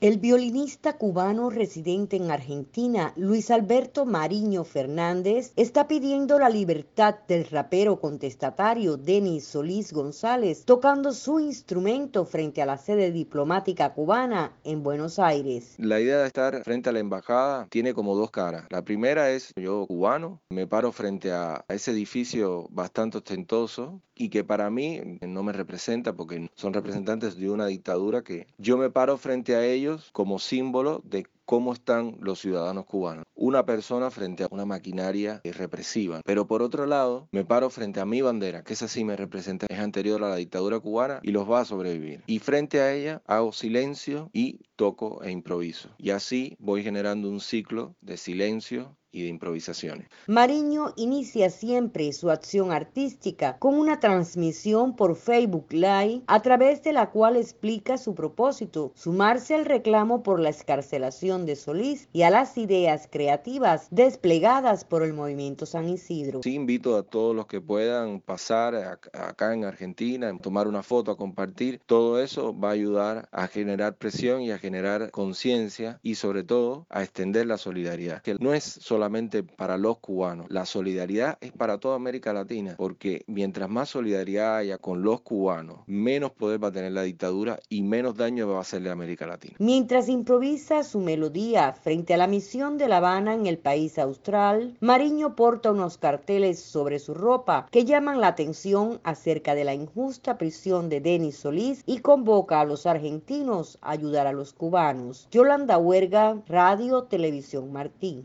El violinista cubano residente en Argentina, Luis Alberto Mariño Fernández, está pidiendo la libertad del rapero contestatario Denis Solís González, tocando su instrumento frente a la sede diplomática cubana en Buenos Aires. La idea de estar frente a la embajada tiene como dos caras. La primera es, yo cubano, me paro frente a ese edificio bastante ostentoso y que para mí no me representa porque son representantes de una dictadura, que yo me paro frente a ellos como símbolo de cómo están los ciudadanos cubanos. Una persona frente a una maquinaria represiva. Pero por otro lado, me paro frente a mi bandera, que esa sí me representa, es anterior a la dictadura cubana y los va a sobrevivir. Y frente a ella hago silencio y toco e improviso. Y así voy generando un ciclo de silencio y de improvisaciones. Mariño inicia siempre su acción artística con una transmisión por Facebook Live, a través de la cual explica su propósito: sumarse al reclamo por la excarcelación de Solís y a las ideas creativas desplegadas por el Movimiento San Isidro. Sí, invito a todos los que puedan pasar acá en Argentina, tomar una foto, a compartir. Todo eso va a ayudar a generar presión y a generar conciencia y sobre todo a extender la solidaridad, que no es solamente para los cubanos, la solidaridad es para toda América Latina, porque mientras más solidaridad haya con los cubanos, menos poder va a tener la dictadura y menos daño va a hacerle a América Latina. Mientras improvisa su melodía frente a la misión de La Habana en el país austral, Mariño porta unos carteles sobre su ropa que llaman la atención acerca de la injusta prisión de Denis Solís y convoca a los argentinos a ayudar a los cubanos. Yolanda Huerga, Radio Televisión Martí.